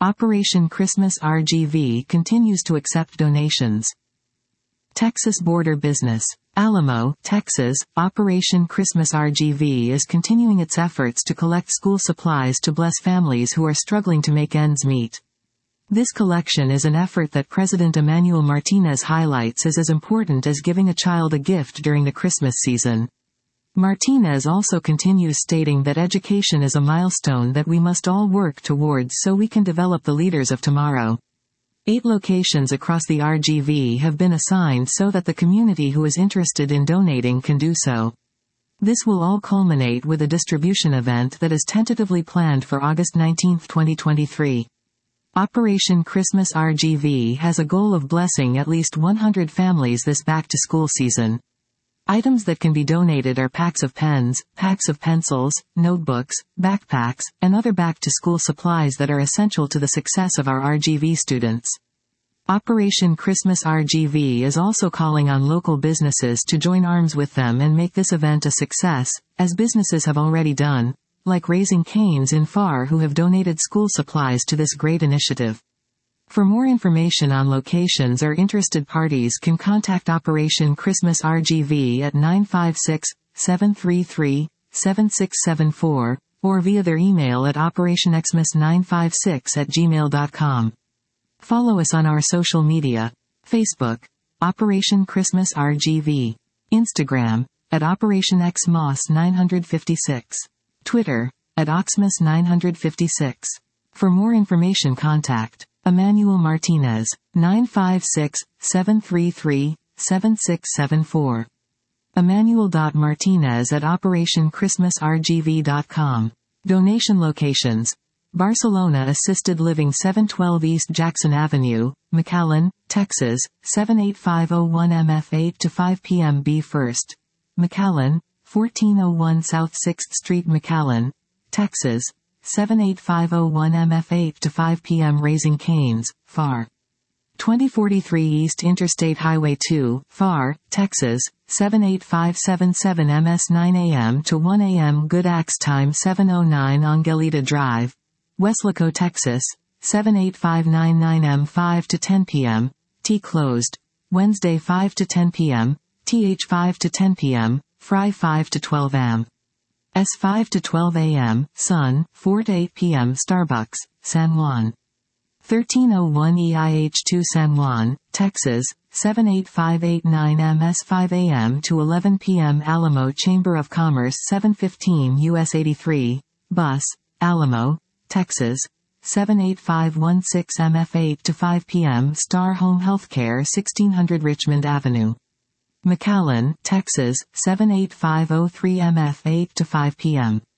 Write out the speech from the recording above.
Operation Christmas RGV continues to accept donations. Texas Border Business. Alamo, Texas, Operation Christmas RGV is continuing its efforts to collect school supplies to bless families who are struggling to make ends meet. This collection is an effort that President Emmanuel Martinez highlights as important as giving a child a gift during the Christmas season. Martinez also continues stating that education is a milestone that we must all work towards so we can develop the leaders of tomorrow. 8 locations across the RGV have been assigned so that the community who is interested in donating can do so. This will all culminate with a distribution event that is tentatively planned for August 19, 2023. Operation Christmas RGV has a goal of blessing at least 100 families this back-to-school season. Items that can be donated are packs of pens, packs of pencils, notebooks, backpacks, and other back-to-school supplies that are essential to the success of our RGV students. Operation Christmas RGV is also calling on local businesses to join arms with them and make this event a success, as businesses have already done, like Raising Cane's in Pharr, who have donated school supplies to this great initiative. For more information on locations or interested parties can contact Operation Christmas RGV at 956-733-7674, or via their email at operationxmas956@gmail.com. Follow us on our social media. Facebook, Operation Christmas RGV. Instagram, at Operation XMOS956. Twitter, at Oxmas956. For more information contact Emmanuel Martinez, 956-733-7674. Emmanuel.Martinez@OperationChristmasRGV.com. Donation locations. Barcelona Assisted Living 712 East Jackson Avenue, McAllen, Texas, 78501 MF 8 to 5 p.m. B. First. McAllen, 1401 South 6th Street McAllen, Texas, 78501 MF 8 to 5 p.m. Raising Cane's, Pharr. 2043 East Interstate Highway 2, Pharr, Texas, 78577 MS 9 a.m. to 1 a.m. Good Axe Time 709 Angelita Drive, Weslaco, Texas, 78599 M 5 to 10 p.m., T closed, Wednesday 5 to 10 p.m., TH 5 to 10 p.m., Fry 5 to 12 am. S 5 to 12 a.m., Sun, 4 to 8 p.m. Starbucks, San Juan. 1301 EIH2 San Juan, Texas, 78589 MS 5 a.m. to 11 p.m. Alamo Chamber of Commerce 715 US 83, Bus, Alamo, Texas, 78516 MF 8 to 5 p.m. Star Home Healthcare 1600 Richmond Avenue. McAllen, Texas, 78503 MF 8 to 5 p.m.